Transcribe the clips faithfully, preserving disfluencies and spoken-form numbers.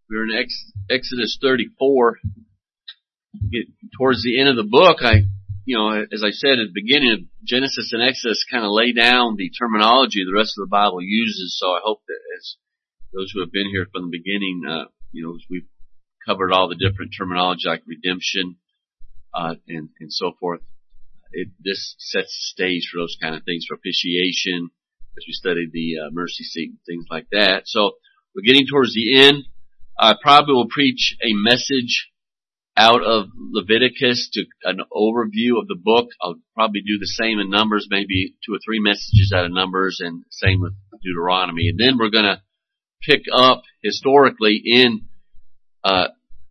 We're in Ex- Exodus thirty-four. Get towards the end of the book, I, you know, as I said at the beginning of Genesis and Exodus, kind of lay down the terminology the rest of the Bible uses. So I hope that as those who have been here from the beginning, uh, you know, we've covered all the different terminology like redemption, uh, and, and so forth. It, this sets the stage for those kind of things, propitiation, as we studied the uh, mercy seat and things like that. So we're getting towards the end. I probably will preach a message out of Leviticus to an overview of the book. I'll probably do the same in Numbers, maybe two or three messages out of Numbers, and same with Deuteronomy. And then we're going to pick up historically in uh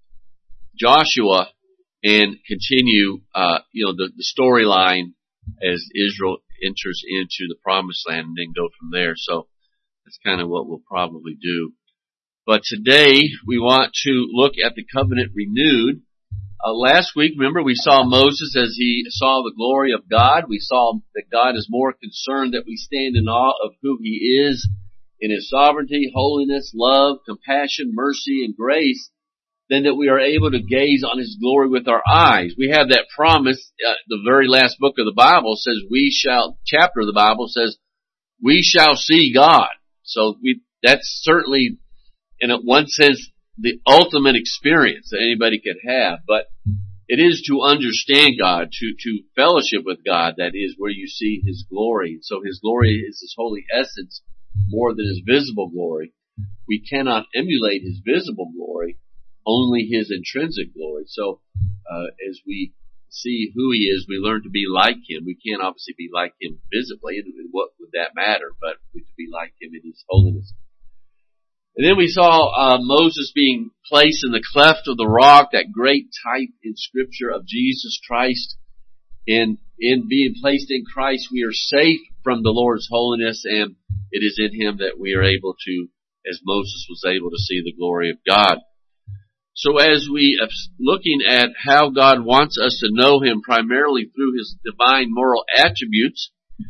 Joshua and continue, uh, you know, the, the storyline as Israel enters into the Promised Land, and then go from there. So that's kind of what we'll probably do. But today we want to look at the covenant renewed. Uh, last week, remember, we saw Moses as he saw the glory of God. We saw that God is more concerned that we stand in awe of who He is in His sovereignty, holiness, love, compassion, mercy, and grace, than that we are able to gaze on His glory with our eyes. We have that promise. Uh, the very last book of the Bible says we shall, chapter of the Bible says, we shall see God. So we, that's certainly, in one sense, the ultimate experience that anybody could have. But it is to understand God, to, to fellowship with God, that is where you see His glory. So His glory is His holy essence more than His visible glory. We cannot emulate His visible glory, only His intrinsic glory. So, uh, as we see who He is, we learn to be like Him. We can't obviously be like Him visibly, and what would that matter? But we to be like Him in His holiness. And then we saw, uh, Moses being placed in the cleft of the rock, that great type in Scripture of Jesus Christ. And in being placed in Christ, we are safe from the Lord's holiness, and it is in Him that we are able to, as Moses was able to see the glory of God. So as we are looking at how God wants us to know Him primarily through His divine moral attributes,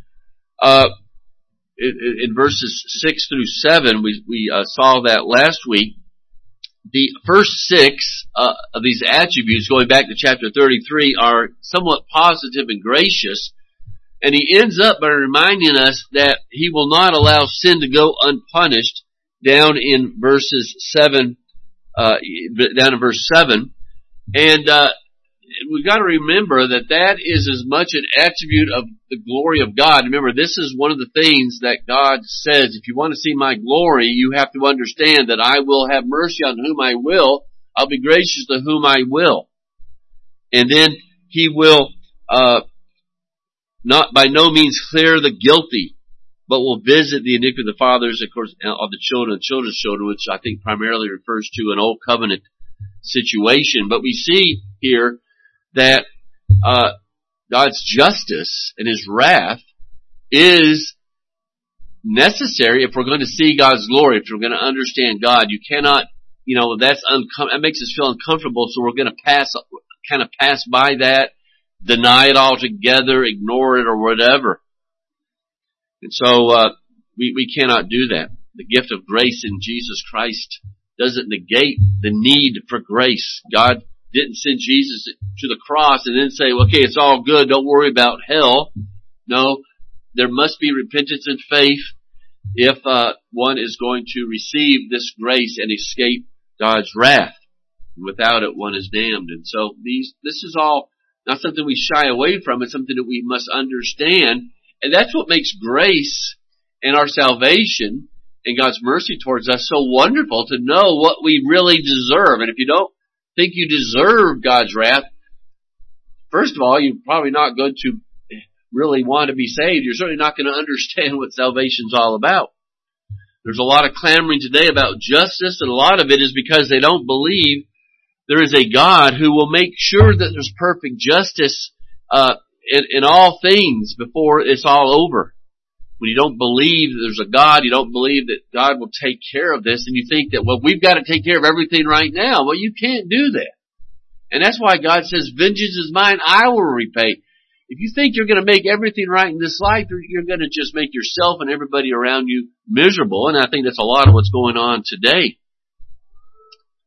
uh, in, in verses six through seven, we, we uh, saw that last week. The first six uh, of these attributes, going back to chapter thirty-three, are somewhat positive and gracious. And He ends up by reminding us that He will not allow sin to go unpunished down in verses seven, uh, down in verse seven. And, uh, we've got to remember that that is as much an attribute of the glory of God. Remember, this is one of the things that God says, if you want to see my glory, you have to understand that I will have mercy on whom I will. I'll be gracious to whom I will. And then He will, uh, not by no means clear the guilty, but will visit the iniquity of the fathers, of course, of the children and children's children, which I think primarily refers to an old covenant situation. But we see here that uh God's justice and His wrath is necessary if we're going to see God's glory, if we're going to understand God. You cannot, you know, that's uncom- that makes us feel uncomfortable, so we're going to pass, kind of pass by that, deny it altogether, ignore it, or whatever. And so uh we, we cannot do that. The gift of grace in Jesus Christ doesn't negate the need for grace. God didn't send Jesus to the cross and then say, okay, it's all good, don't worry about hell. No, there must be repentance and faith if uh one is going to receive this grace and escape God's wrath. Without it, one is damned. And so these, this is all not something we shy away from. It's something that we must understand. And that's what makes grace and our salvation and God's mercy towards us so wonderful, to know what we really deserve. And if you don't think you deserve God's wrath, first of all, you're probably not going to really want to be saved. You're certainly not going to understand what salvation's all about. There's a lot of clamoring today about justice, and a lot of it is because they don't believe there is a God who will make sure that there's perfect justice uh in, in all things before it's all over. When you don't believe that there's a God, you don't believe that God will take care of this, and you think that, well, we've got to take care of everything right now. Well, you can't do that. And that's why God says, vengeance is mine, I will repay. If you think you're going to make everything right in this life, you're going to just make yourself and everybody around you miserable, and I think that's a lot of what's going on today.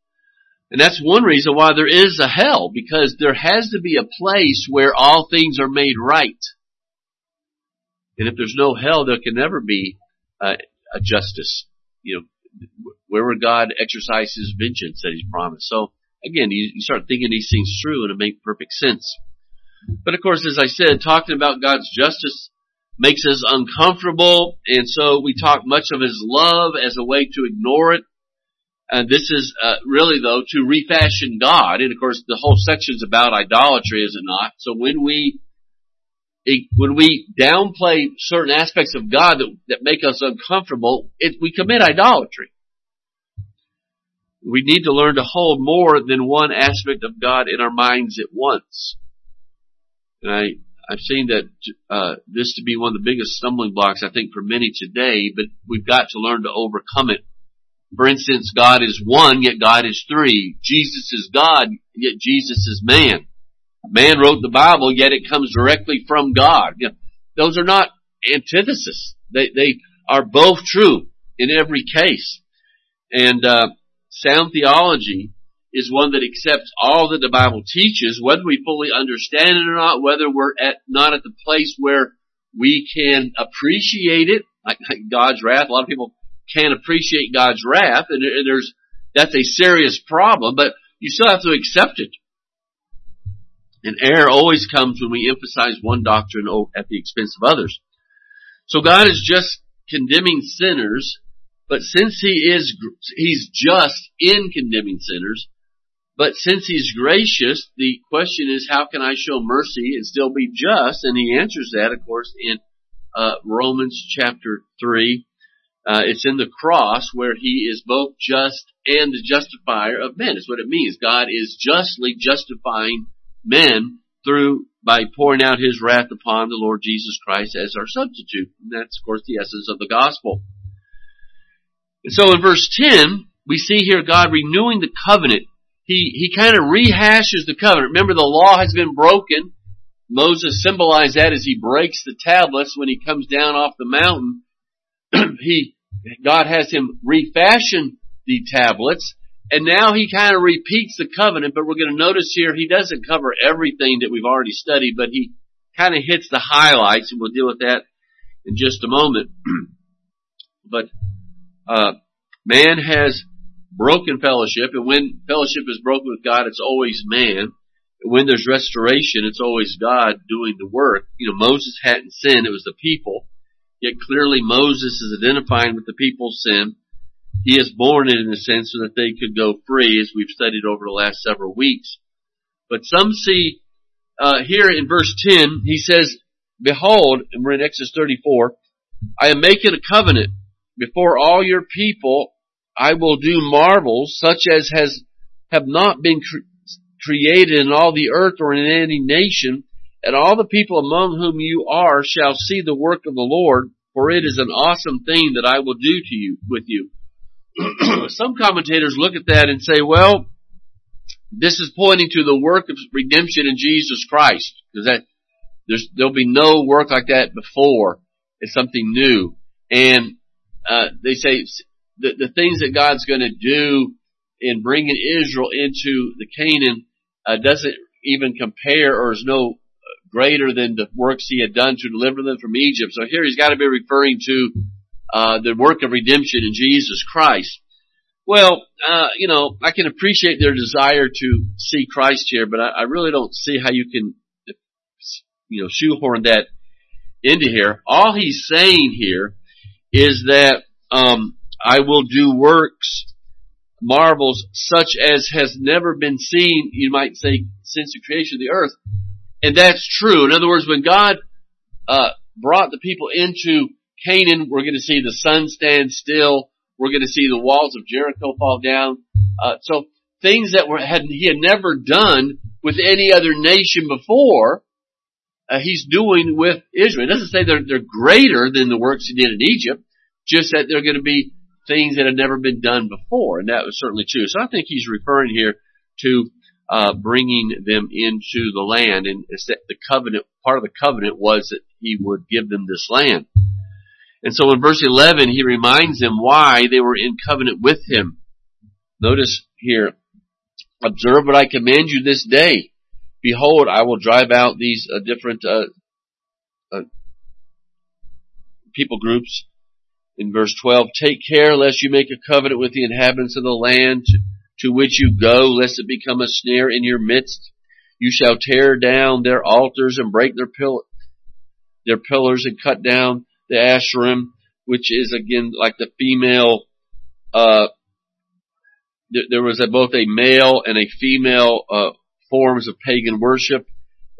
And that's one reason why there is a hell, because there has to be a place where all things are made right. And if there's no hell, there can never be uh, a justice. You know, where would God exercise His vengeance that He's promised? So again, you, you start thinking these things through, and it makes perfect sense. But of course, as I said, talking about God's justice makes us uncomfortable, and so we talk much of His love as a way to ignore it. And this is uh, really, though, to refashion God. And of course, the whole section's about idolatry, is it not? So when we it, when we downplay certain aspects of God that, that make us uncomfortable, it, we commit idolatry. We need to learn to hold more than one aspect of God in our minds at once. And I, I've seen that uh, this to be one of the biggest stumbling blocks, I think, for many today, but we've got to learn to overcome it. For instance, God is one, yet God is three. Jesus is God, yet Jesus is man. Man wrote the Bible, yet it comes directly from God. You know, those are not antithesis. They, they are both true in every case. And uh, sound theology is one that accepts all that the Bible teaches, whether we fully understand it or not, whether we're at not at the place where we can appreciate it, like, like God's wrath. A lot of people can't appreciate God's wrath, and there's that's a serious problem, but you still have to accept it. And error always comes when we emphasize one doctrine at the expense of others. So God is just condemning sinners, but since He is He's just in condemning sinners, but since He's gracious, the question is, how can I show mercy and still be just? And He answers that, of course, in uh, Romans chapter three. Uh, it's in the cross where He is both just and the justifier of men. That's what it means. God is justly justifying men through, by pouring out His wrath upon the Lord Jesus Christ as our substitute. And that's, of course, the essence of the gospel. And so in verse ten, we see here God renewing the covenant. He, he kind of rehashes the covenant. Remember, the law has been broken. Moses symbolized that as he breaks the tablets when he comes down off the mountain. he, God has him refashion the tablets, and now He kind of repeats the covenant, but we're going to notice here He doesn't cover everything that we've already studied, but He kind of hits the highlights, and we'll deal with that in just a moment. But uh, man has broken fellowship, and when fellowship is broken with God, it's always man. And when there's restoration, it's always God doing the work. You know, Moses hadn't sinned, it was the people. Yet clearly Moses is identifying with the people's sin. He has borne it in a sense so that they could go free, as we've studied over the last several weeks. But some see, uh, here in verse ten, he says, behold, and we're in Exodus thirty-four, I am making a covenant before all your people. I will do marvels such as has, have not been cre- created in all the earth or in any nation. And all the people among whom you are shall see the work of the Lord, for it is an awesome thing that I will do to you, with you. Some commentators look at that and say, well, this is pointing to the work of redemption in Jesus Christ, because that there's, there'll be no work like that before. It's something new. And uh, they say the, the things that God's going to do in bringing Israel into the Canaan uh, doesn't even compare, or is no greater than the works He had done to deliver them from Egypt. So here He's got to be referring to uh the work of redemption in Jesus Christ. Well, uh, you know, I can appreciate their desire to see Christ here, but I, I really don't see how you can, you know, shoehorn that into here. All He's saying here is that um I will do works, marvels, such as has never been seen, you might say, since the creation of the earth. And that's true. In other words, when God uh brought the people into Canaan, we're going to see the sun stand still. We're going to see the walls of Jericho fall down. Uh So things that were had He had never done with any other nation before, uh, He's doing with Israel. It doesn't say they're they're greater than the works He did in Egypt, just that they're going to be things that have never been done before, and that was certainly true. So I think He's referring here to Uh, bringing them into the land, and it's that the covenant, part of the covenant was that He would give them this land. And so in verse eleven, He reminds them why they were in covenant with Him. Notice here, Observe what I command you this day. Behold, I will drive out these uh, different uh, uh, people groups. In verse twelve, take care lest you make a covenant with the inhabitants of the land to, to which you go, lest it become a snare in your midst. You shall tear down their altars and break their pill- their pillars and cut down the Asherim, which is again like the female. Uh, there, there was a, both a male and a female uh, forms of pagan worship.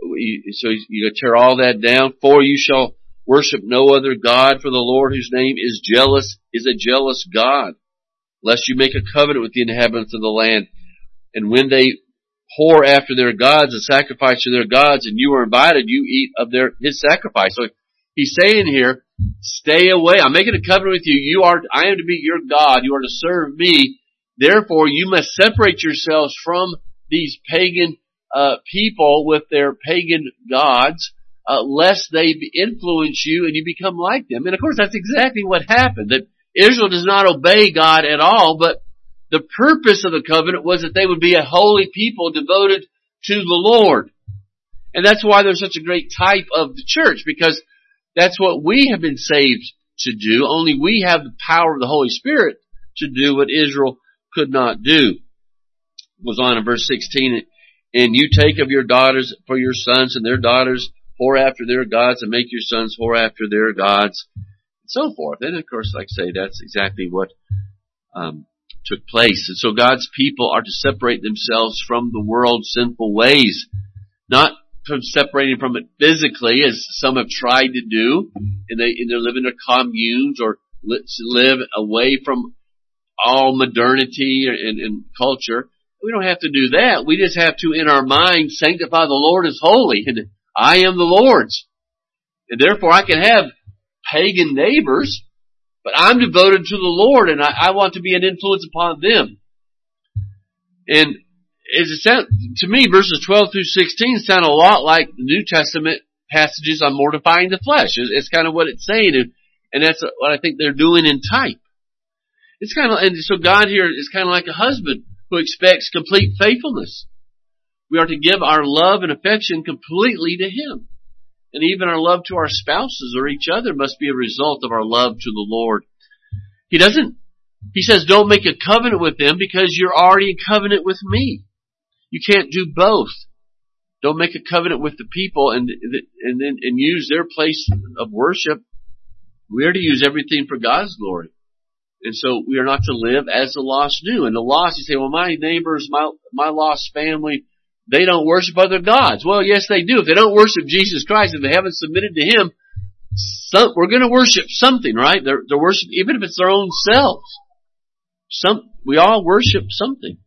So you tear all that down. For you shall worship no other God, for the Lord whose name is jealous is a jealous God, lest you make a covenant with the inhabitants of the land. And when they whore after their gods and sacrifice to their gods, and you are invited, you eat of their his sacrifice. So he's saying here, stay away. I'm making a covenant with you. You are, I am to be your God. You are to serve me. Therefore, you must separate yourselves from these pagan uh, people with their pagan gods, uh, lest they influence you and you become like them. And of course, that's exactly what happened. That Israel does not obey God at all, but the purpose of the covenant was that they would be a holy people devoted to the Lord. And that's why there's such a great type of the church, because that's what we have been saved to do. Only we have the power of the Holy Spirit to do what Israel could not do. It goes on in verse sixteen, and you take of your daughters for your sons, and their daughters whore after their gods, and make your sons whore after their gods, and so forth. And of course, like I say, that's exactly what um, took place. And so God's people are to separate themselves from the world's sinful ways, not from separating from it physically, as some have tried to do, and they and they live in their communes or live away from all modernity and, and culture. We don't have to do that. We just have to, in our mind, sanctify the Lord as holy, and I am the Lord's, and therefore I can have pagan neighbors, but I'm devoted to the Lord, and I, I want to be an influence upon them. And as it sound, to me, verses twelve through sixteen sound a lot like the New Testament passages on mortifying the flesh. It's, it's kind of what it's saying, and, and that's what I think they're doing in type. It's kind of, and so God here is kind of like a husband who expects complete faithfulness. We are to give our love and affection completely to Him. And even our love to our spouses or each other must be a result of our love to the Lord. He doesn't, he says, don't make a covenant with them because you're already in covenant with me. You can't do both. Don't make a covenant with the people and, and then, and use their place of worship. We are to use everything for God's glory. And so we are not to live as the lost do. And the lost, you say, well, my neighbors, my, my lost family, they don't worship other gods. Well, yes, they do. If they don't worship Jesus Christ, if they haven't submitted to Him, some, we're going to worship something, right? They're, they're worship, even if it's their own selves. Some, we all worship something.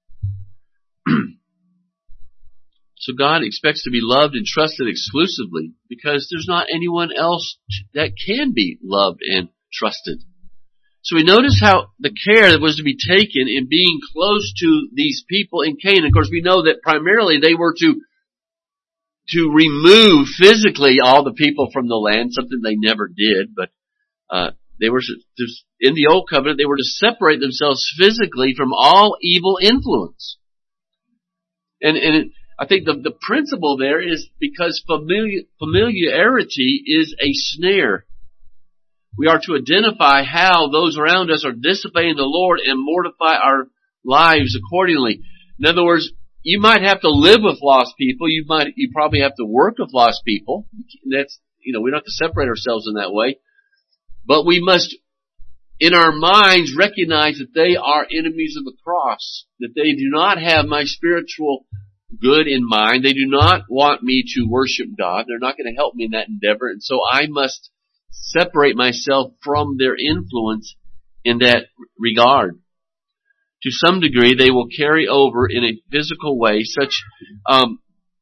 So God expects to be loved and trusted exclusively because there's not anyone else that can be loved and trusted. So we notice how the care that was to be taken in being close to these people in Canaan. Of course, we know that primarily they were to to remove physically all the people from the land, something they never did. But uh, they were in the Old Covenant, they were to separate themselves physically from all evil influence. And and it, I think the the principle there is because familiar, familiarity is a snare. We are to identify how those around us are disobeying the Lord and mortify our lives accordingly. In other words, you might have to live with lost people. You might, you probably have to work with lost people. That's, you know, we don't have to separate ourselves in that way. But we must, in our minds, recognize that they are enemies of the cross. That they do not have my spiritual good in mind. They do not want me to worship God. They're not going to help me in that endeavor. And so I must separate myself from their influence in that regard. To some degree, they will carry over in a physical way such, um,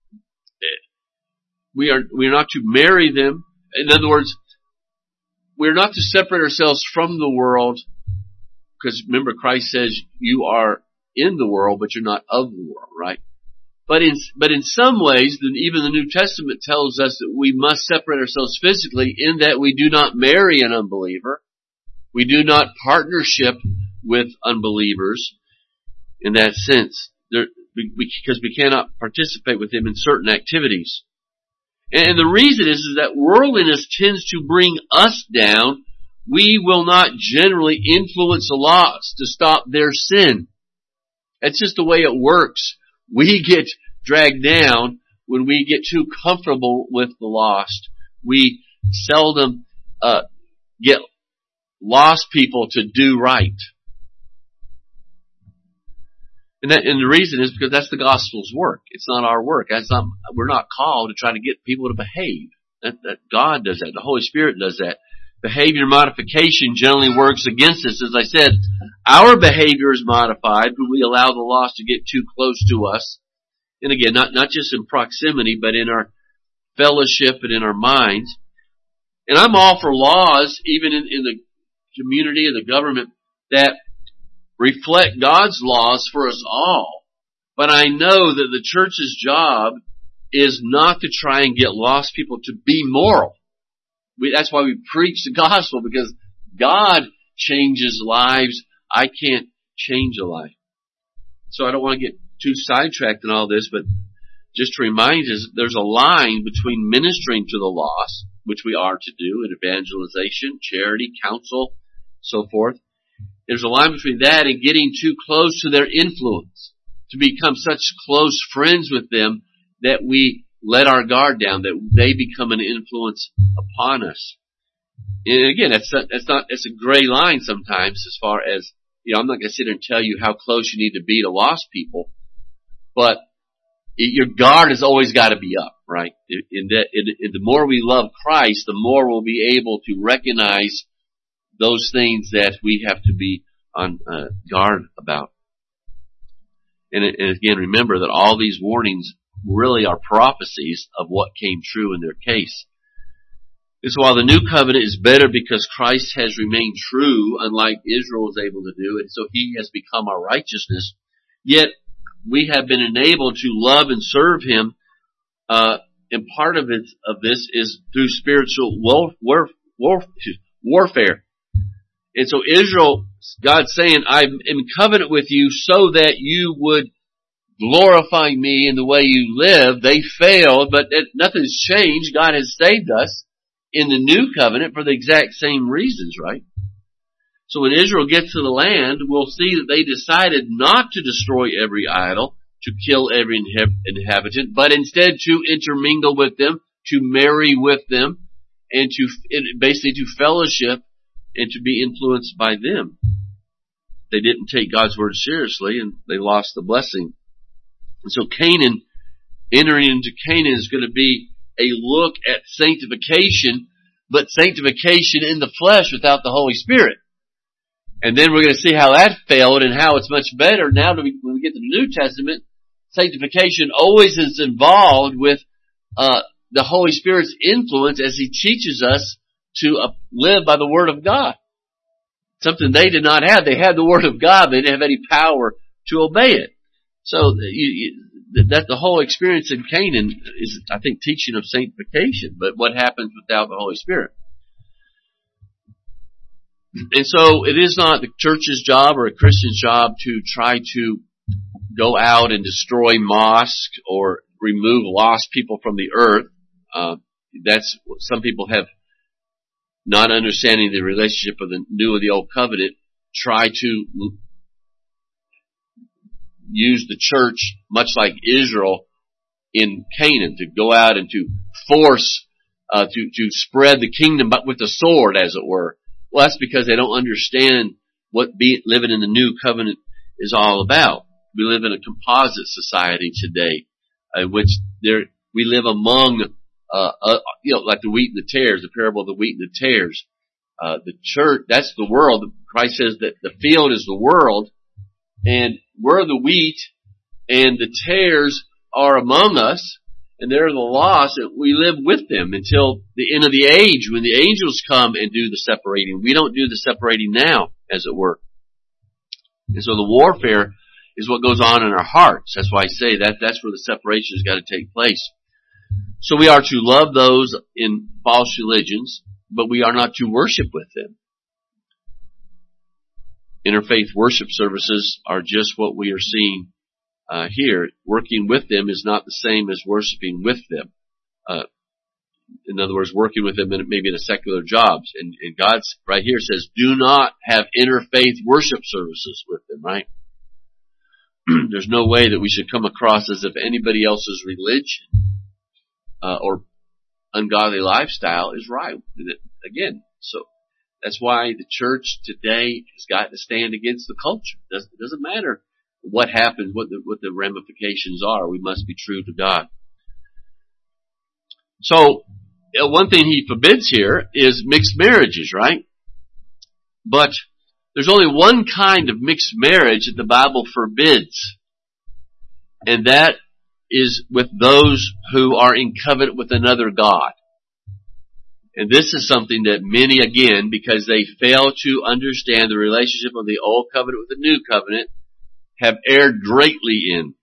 we are, we are not to marry them. In other words, we're not to separate ourselves from the world, because remember Christ says you are in the world, but you're not of the world, right? But in, but in some ways, even the New Testament tells us that we must separate ourselves physically in that we do not marry an unbeliever. We do not partnership with unbelievers in that sense. There, because we cannot participate with them in certain activities. And the reason is, is that worldliness tends to bring us down. We will not generally influence the lost to stop their sin. That's just the way it works. We get dragged down when we get too comfortable with the lost. We seldom uh, get lost people to do right. And, that, and the reason is because that's the gospel's work. It's not our work. That's not, we're not called to try to get people to behave. That, that God does that. The Holy Spirit does that. Behavior modification generally works against us. As I said, our behavior is modified when we allow the lost to get too close to us. And again, not, not just in proximity, but in our fellowship and in our minds. And I'm all for laws, even in, in the community and the government, that reflect God's laws for us all. But I know that the church's job is not to try and get lost people to be moral. We, that's why we preach the gospel, because God changes lives. I can't change a life. So I don't want to get too sidetracked in all this, but just to remind us, there's a line between ministering to the lost, which we are to do in evangelization, charity, counsel, so forth. There's a line between that and getting too close to their influence, to become such close friends with them that we let our guard down, that they become an influence upon us. And again, that's not, that's not, it's a gray line sometimes as far as, you know, I'm not going to sit here and tell you how close you need to be to lost people, but it, your guard has always got to be up, right? In, in that, in, in the more we love Christ, the more we'll be able to recognize those things that we have to be on uh, guard about. And, and again, remember that all these warnings really are prophecies of what came true in their case. And so while the new covenant is better because Christ has remained true, unlike Israel was able to do, and so he has become our righteousness, yet we have been enabled to love and serve him, uh, and part of it, of this is through spiritual war, war, war, warfare. And so Israel, God's saying, I'm in covenant with you so that you would glorify me in the way you live. They failed, but it, nothing's changed. God has saved us in the new covenant for the exact same reasons, right? So when Israel gets to the land, we'll see that they decided not to destroy every idol, to kill every inhabitant, but instead to intermingle with them, to marry with them, and to basically to fellowship and to be influenced by them. They didn't take God's word seriously, and they lost the blessing. And so Canaan, entering into Canaan is going to be a look at sanctification, but sanctification in the flesh without the Holy Spirit. And then we're going to see how that failed and how it's much better. Now when we get to the New Testament, sanctification always is involved with uh the Holy Spirit's influence as he teaches us to uh, live by the Word of God. Something they did not have. They had the Word of God, but they didn't have any power to obey it. So you, you, that the whole experience in Canaan is, I think, teaching of sanctification. But what happens without the Holy Spirit? And so it is not the church's job or a Christian's job to try to go out and destroy mosques or remove lost people from the earth. Uh, that's some people have, not understanding the relationship of the new and the old covenant, try to use the church much like Israel in Canaan, to go out and to force, uh, to, to spread the kingdom, but with the sword, as it were. Well, that's because they don't understand what be, living in the new covenant is all about. We live in a composite society today, in which there, we live among, uh, uh, you know, like the wheat and the tares, the parable of the wheat and the tares. Uh, the church, that's the world. Christ says that the field is the world, and we're the wheat, and the tares are among us, and they're the lost, and we live with them until the end of the age, when the angels come and do the separating. We don't do the separating now, as it were. And so the warfare is what goes on in our hearts. That's why I say that that's where the separation has got to take place. So we are to love those in false religions, but we are not to worship with them. Interfaith worship services are just what we are seeing uh, here. Working with them is not the same as worshiping with them. Uh, in other words, working with them in, maybe in a secular jobs. And, and God's right here says, do not have interfaith worship services with them, right? There's no way that we should come across as if anybody else's religion uh, or ungodly lifestyle is right. Again, so that's why the church today has got to stand against the culture. It doesn't, it doesn't matter what happens, what the, what the ramifications are. We must be true to God. So, one thing he forbids here is mixed marriages, right? But there's only one kind of mixed marriage that the Bible forbids. And that is with those who are in covenant with another God. And this is something that many, again, because they fail to understand the relationship of the old covenant with the new covenant, have erred greatly in.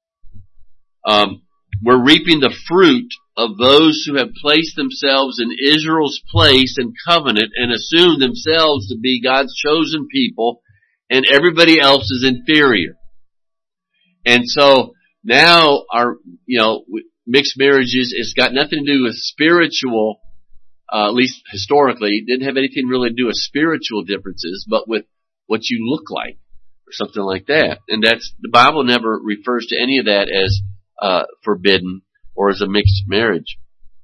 Um, we're reaping the fruit of those who have placed themselves in Israel's place and covenant and assumed themselves to be God's chosen people, and everybody else is inferior. And so now our, you know, mixed marriages, it's got nothing to do with spiritual, uh, at least historically, it didn't have anything really to do with spiritual differences, but with what you look like, or something like that. And that's, the Bible never refers to any of that as, uh, forbidden, or as a mixed marriage.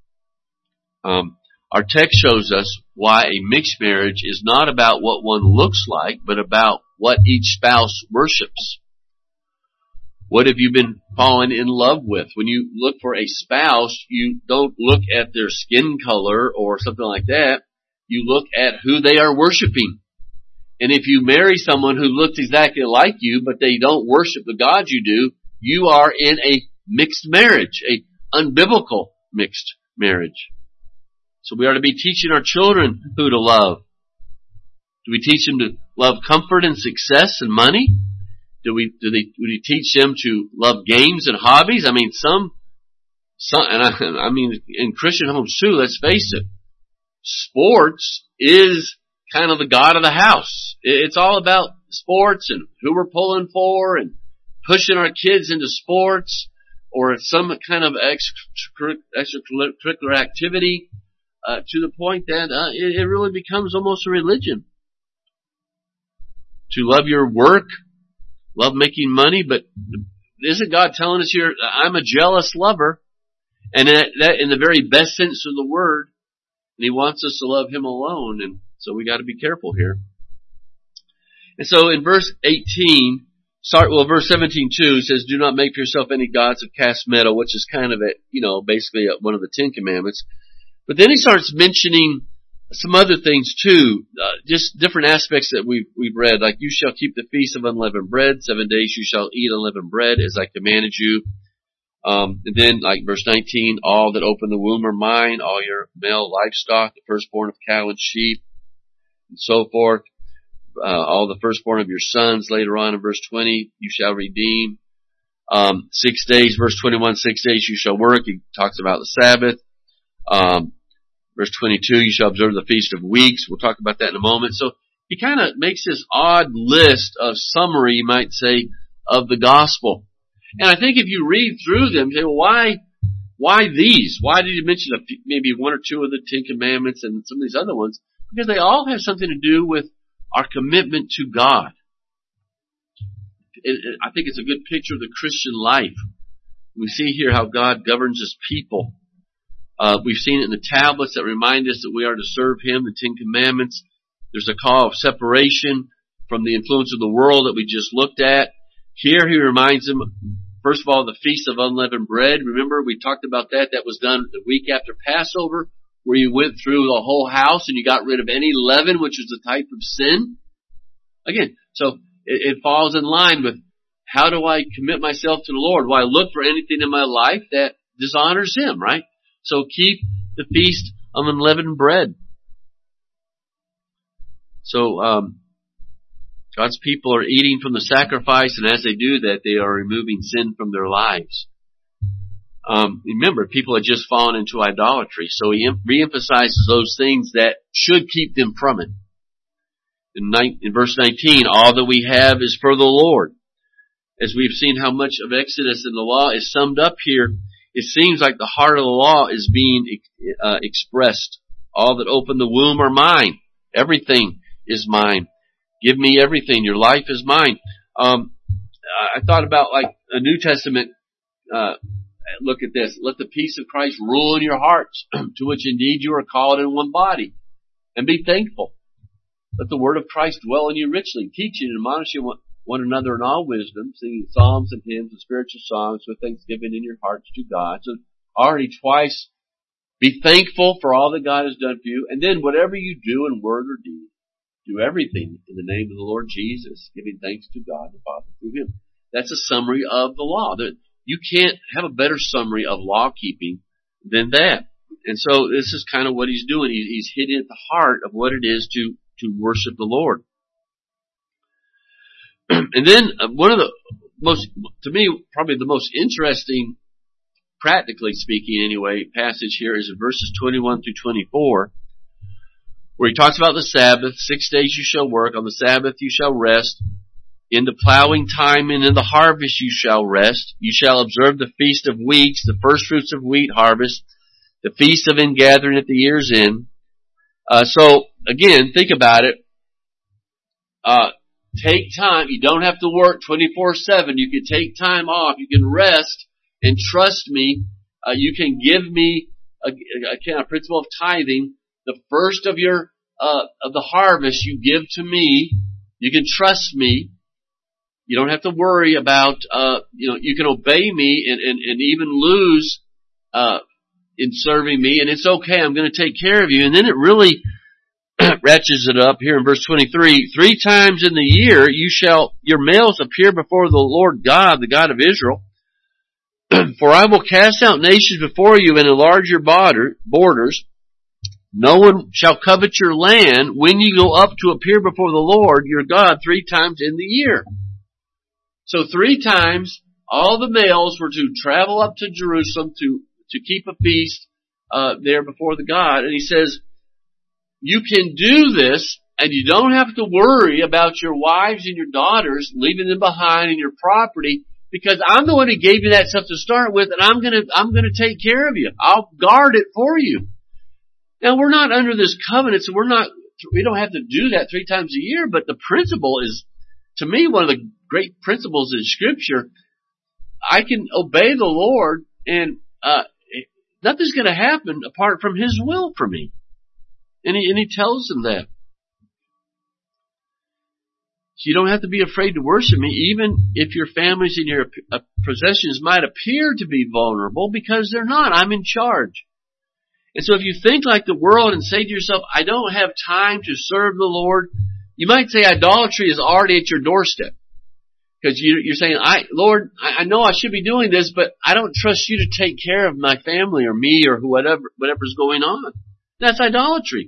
Um, our text shows us why a mixed marriage is not about what one looks like, but about what each spouse worships. What have you been falling in love with? When you look for a spouse, you don't look at their skin color or something like that. You look at who they are worshiping. And if you marry someone who looks exactly like you, but they don't worship the God you do, you are in a mixed marriage, a unbiblical mixed marriage. So we are to be teaching our children who to love. Do we teach them to love comfort and success and money? Do we, do they, do we teach them to love games and hobbies? I mean, some, some, and I, I mean, in Christian homes too, let's face it, sports is kind of the god of the house. It's all about sports and who we're pulling for and pushing our kids into sports, or some kind of extracurricular activity, uh, to the point that uh, it, it really becomes almost a religion. To love your work, love making money, but isn't God telling us here, I'm a jealous lover, and that, that in the very best sense of the word, and He wants us to love Him alone, and so we got to be careful here. And so in verse eighteen, Start, well, verse seventeen too says, do not make for yourself any gods of cast metal, which is kind of a, you know, basically a, one of the Ten Commandments. But then he starts mentioning some other things too, uh, just different aspects that we've, we've read, like you shall keep the feast of unleavened bread, seven days you shall eat unleavened bread as I commanded you. Um, and then like verse nineteen, all that open the womb are mine, all your male livestock, the firstborn of cattle and sheep, and so forth. Uh, all the firstborn of your sons. Later on in verse twenty, you shall redeem. Um, six days, verse twenty-one, six days you shall work. He talks about the Sabbath. Um, verse twenty-two, you shall observe the Feast of Weeks. We'll talk about that in a moment. So he kind of makes this odd list of summary, you might say, of the gospel. And I think if you read through them, you say, well, why, why these? Why did he mention a, maybe one or two of the Ten Commandments and some of these other ones? Because they all have something to do with our commitment to God. It, it, I think it's a good picture of the Christian life. We see here how God governs His people. Uh, we've seen it in the tablets that remind us that we are to serve Him, the Ten Commandments. There's a call of separation from the influence of the world that we just looked at. Here He reminds them, first of all, the Feast of Unleavened Bread. Remember, we talked about that. That was done the week after Passover, where you went through the whole house and you got rid of any leaven, which is a type of sin. Again, so it, it falls in line with how do I commit myself to the Lord? Well, I look for anything in my life that dishonors Him, right? So keep the Feast of Unleavened Bread. So, um, God's people are eating from the sacrifice, and as they do that, they are removing sin from their lives. Um, remember, people had just fallen into idolatry, so he reemphasizes those things that should keep them from it. In, nine, in verse nineteen, all that we have is for the Lord. as we've seen how much of Exodus and the law is summed up here, it seems like the heart of the law is being uh, expressed. All that open the womb are mine. Everything is mine. Give me everything. Your life is mine. Um, I thought about like a New Testament. Uh, look at this. Let the peace of Christ rule in your hearts, to which indeed you are called in one body, and be thankful. Let the word of Christ dwell in you richly, teaching and admonishing one, one another in all wisdom, singing psalms and hymns and spiritual songs with thanksgiving in your hearts to God. So already twice, be thankful for all that God has done for you, and then whatever you do in word or deed, do everything in the name of the Lord Jesus, giving thanks to God the Father through Him. That's a summary of the law. You can't have a better summary of law keeping than that. And so this is kind of what he's doing. He's hitting at the heart of what it is to, to worship the Lord. And then one of the most, to me, probably the most interesting, practically speaking anyway, passage here is in verses twenty-one through twenty-four, where he talks about the Sabbath. Six days you shall work. On the Sabbath you shall rest. In the plowing time and in the harvest you shall rest. You shall observe the feast of weeks, the first fruits of wheat harvest, the feast of ingathering at the year's end. Uh, so, again, think about it. Uh, take time. You don't have to work twenty-four seven. You can take time off. You can rest. And trust me, uh, you can give me a, a, a principle of tithing. The first of your, uh, of the harvest you give to me. You can trust me. You don't have to worry about, uh, you know, you can obey me and, and, and even lose, uh, in serving me, and it's okay, I'm going to take care of you. And then it really ratchets it up here in verse twenty-three. Three times in the year you shall, your males appear before the Lord God, the God of Israel. For I will cast out nations before you and enlarge your border, borders. No one shall covet your land when you go up to appear before the Lord your God three times in the year. So three times all the males were to travel up to Jerusalem to to keep a feast uh, there before the God. And he says, you can do this and you don't have to worry about your wives and your daughters, leaving them behind in your property, because I'm the one who gave you that stuff to start with, and I'm gonna, I'm gonna take care of you. I'll guard it for you. Now we're not under this covenant, so we're not, we don't have to do that three times a year, but the principle is, to me, one of the great principles in Scripture. I can obey the Lord and, uh, nothing's going to happen apart from His will for me. And he, and he tells them that. So you don't have to be afraid to worship me, even if your families and your possessions might appear to be vulnerable, because they're not. I'm in charge. And so if you think like the world and say to yourself, I don't have time to serve the Lord, you might say idolatry is already at your doorstep. Because you, you're saying, I, Lord, I know I should be doing this, but I don't trust you to take care of my family or me or whatever, whatever's going on. That's idolatry.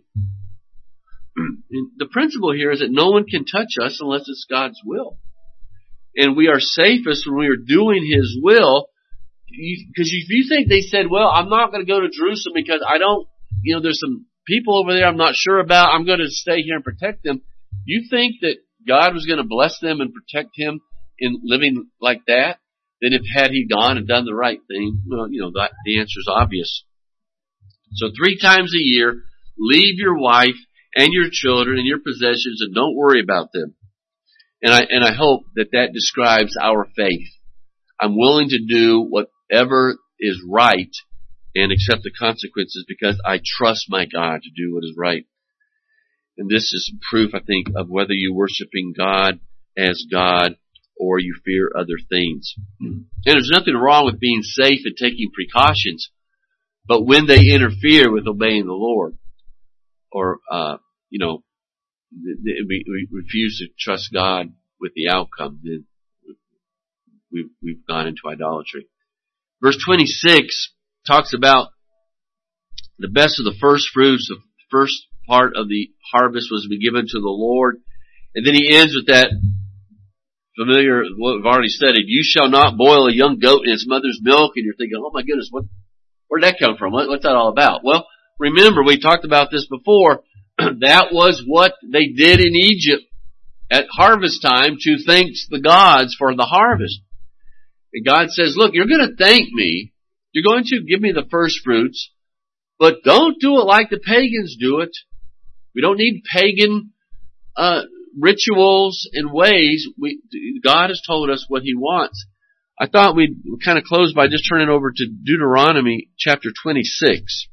The principle here is that no one can touch us unless it's God's will. And we are safest when we are doing His will. Because if you think they said, well, I'm not going to go to Jerusalem because I don't, you know, there's some people over there I'm not sure about, I'm going to stay here and protect them. You think that God was going to bless them and protect him in living like that, then if had he gone and done the right thing, well, you know, that, the answer is obvious. So three times a year, leave your wife and your children and your possessions and don't worry about them. And I, and I hope that that describes our faith. I'm willing to do whatever is right and accept the consequences because I trust my God to do what is right. And this is proof, I think, of whether you're worshiping God as God or you fear other things. And there's nothing wrong with being safe and taking precautions, but when they interfere with obeying the Lord, or, uh, you know, we, we refuse to trust God with the outcome, then we've, we've gone into idolatry. Verse twenty-six talks about the best of the first fruits, the first part of the harvest was to be given to the Lord. And then he ends with that familiar, what we've already studied, you shall not boil a young goat in its mother's milk. And you're thinking, oh my goodness, what, where'd that come from? What, what's that all about? Well, remember, we talked about this before. That was what they did in Egypt at harvest time to thank the gods for the harvest. And God says, look, you're going to thank me. You're going to give me the first fruits, but don't do it like the pagans do it. We don't need pagan uh rituals and ways. We, God has told us what He wants. I thought we'd kind of close by just turning over to Deuteronomy chapter twenty-six.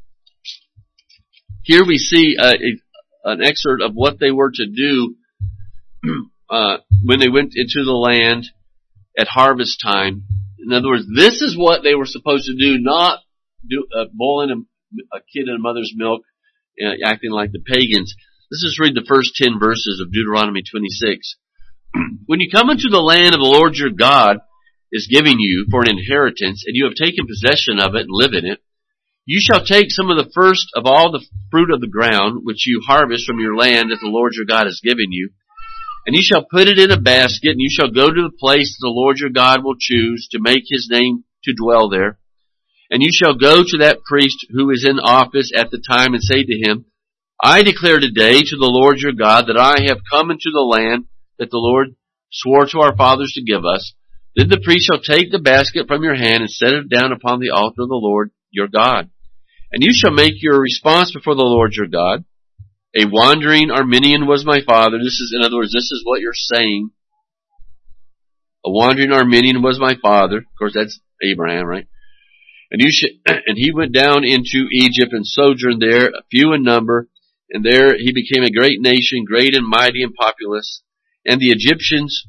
Here we see a, a, an excerpt of what they were to do uh, when they went into the land at harvest time. In other words, this is what they were supposed to do, not do, uh, boiling a, a kid in a mother's milk, uh, acting like the pagans. Let's just read the first ten verses of Deuteronomy twenty-six. When you come into the land of the Lord your God is giving you for an inheritance, and you have taken possession of it and live in it, you shall take some of the first of all the fruit of the ground, which you harvest from your land that the Lord your God has given you, and you shall put it in a basket, and you shall go to the place that the Lord your God will choose to make His name to dwell there. And you shall go to that priest who is in office at the time and say to him, I declare today to the Lord your God that I have come into the land that the Lord swore to our fathers to give us. Then the priest shall take the basket from your hand and set it down upon the altar of the Lord your God. And you shall make your response before the Lord your God. A wandering Armenian was my father. This is, in other words, this is what you're saying. A wandering Armenian was my father. Of course, that's Abraham, right? And you should, and he went down into Egypt and sojourned there, a few in number, and there he became a great nation, great and mighty and populous. And the Egyptians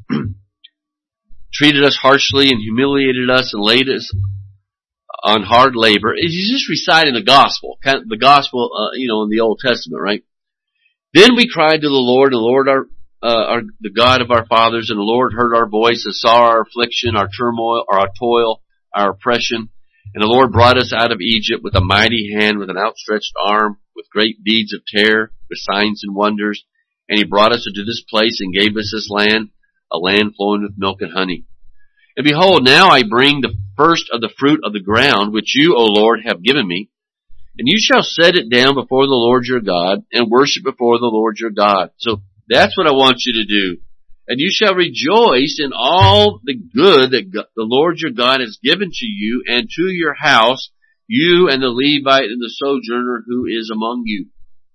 treated us harshly and humiliated us and laid us on hard labor. He's just reciting the gospel, kind of the gospel, uh, you know, in the Old Testament, right? Then we cried to the Lord, and the Lord, our, uh, our, the God of our fathers, and the Lord heard our voice and saw our affliction, our turmoil, or our toil, our oppression. And the Lord brought us out of Egypt with a mighty hand, with an outstretched arm, with great deeds of terror, with signs and wonders. And He brought us into this place and gave us this land, a land flowing with milk and honey. And behold, now I bring the first of the fruit of the ground, which you, O Lord, have given me. And you shall set it down before the Lord your God, and worship before the Lord your God. So that's what I want you to do. And you shall rejoice in all the good that God, the Lord your God has given to you and to your house, you and the Levite and the sojourner who is among you.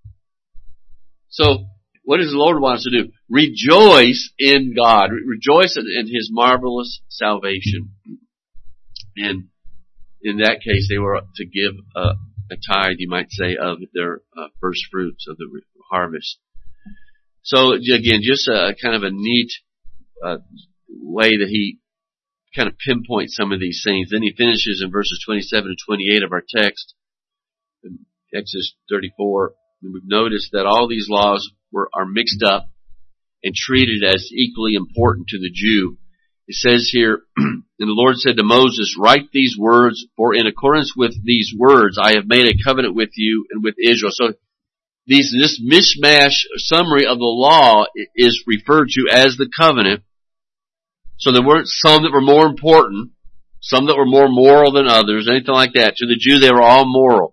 So, what does the Lord want us to do? Rejoice in God. Rejoice in His marvelous salvation. And in that case, they were to give a, a tithe, you might say, of their uh, first fruits of the harvest. So again, just a kind of a neat uh, way that he kind of pinpoints some of these things. Then he finishes in verses twenty-seven and twenty-eight of our text, in Exodus thirty-four. And we've noticed that all these laws were are mixed up and treated as equally important to the Jew. It says here, and the Lord said to Moses, write these words, for in accordance with these words I have made a covenant with you and with Israel. So These, this mishmash summary of the law is referred to as the covenant. So there weren't some that were more important, some that were more moral than others, anything like that. To the Jew, they were all moral.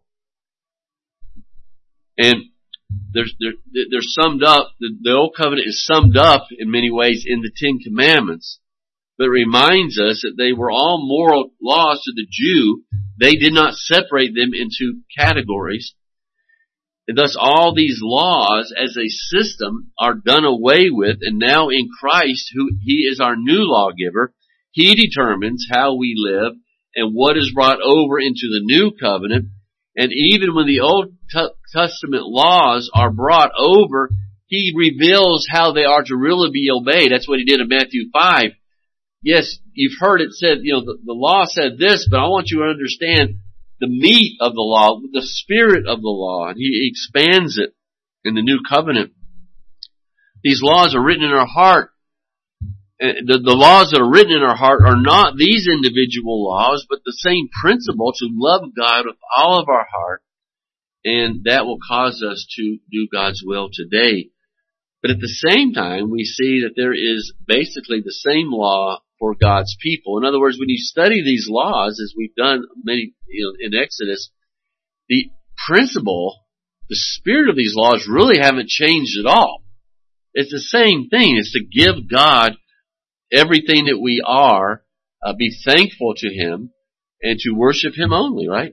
And they're, they're, they're summed up, the, the Old Covenant is summed up in many ways in the Ten Commandments. But it reminds us that they were all moral laws to the Jew. They did not separate them into categories. And thus all these laws as a system are done away with, and now in Christ, who He is our new lawgiver, He determines how we live and what is brought over into the new covenant. And even when the Old Testament laws are brought over, He reveals how they are to really be obeyed. That's what He did in Matthew five. Yes, you've heard it said, you know, the, the law said this, but I want you to understand the meat of the law, the spirit of the law, and He expands it in the new covenant. These laws are written in our heart. The, the laws that are written in our heart are not these individual laws, but the same principle to love God with all of our heart, and that will cause us to do God's will today. But at the same time, we see that there is basically the same law for God's people. In other words, when you study these laws, as we've done many, you know, in Exodus, the principle, the spirit of these laws really haven't changed at all. It's the same thing. It's to give God everything that we are, uh, be thankful to Him, and to worship Him only, right?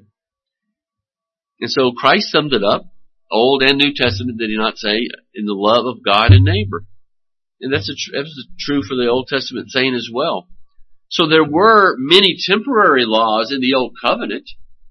And so Christ summed it up, Old and New Testament, did He not say, in the love of God and neighbor. And that's, a tr- that's true for the Old Testament saying as well. So there were many temporary laws in the Old Covenant.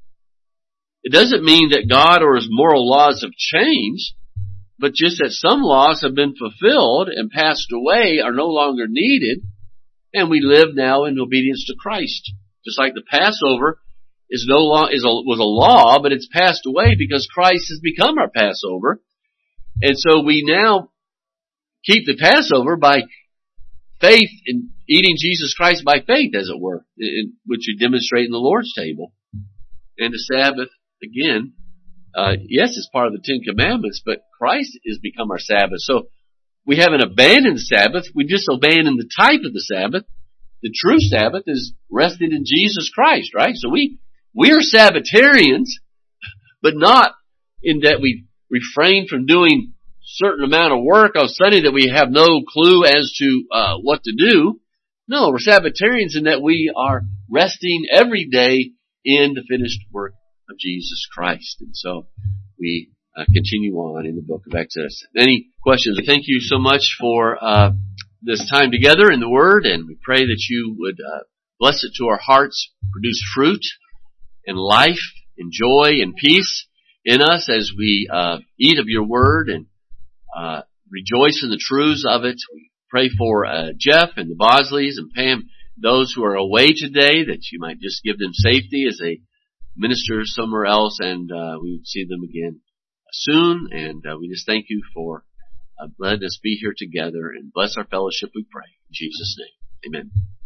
It doesn't mean that God or His moral laws have changed, but just that some laws have been fulfilled and passed away, are no longer needed, and we live now in obedience to Christ. Just like the Passover is no law, is a, was a law, but it's passed away because Christ has become our Passover. And so we now keep the Passover by faith in eating Jesus Christ by faith, as it were, in, which you demonstrate in the Lord's table. And the Sabbath, again, uh, yes, it's part of the Ten Commandments, but Christ has become our Sabbath. So we haven't abandoned the Sabbath, we just abandoned the type of the Sabbath. The true Sabbath is resting in Jesus Christ, right? So we, we are Sabbatarians, but not in that we refrain from doing certain amount of work on Sunday that we have no clue as to uh, what to do. No, we're Sabbatarians in that we are resting every day in the finished work of Jesus Christ. And so we uh, continue on in the book of Exodus. Any questions? Thank you so much for uh, this time together in the Word, and we pray that you would uh, bless it to our hearts, produce fruit and life and joy and peace in us as we uh, eat of your Word and Uh, rejoice in the truths of it. We pray for uh, Jeff and the Bosleys and Pam, those who are away today, that you might just give them safety as they minister somewhere else, and uh, we would see them again soon. And uh, we just thank you for uh, letting us be here together, and bless our fellowship, we pray. In Jesus' name, amen.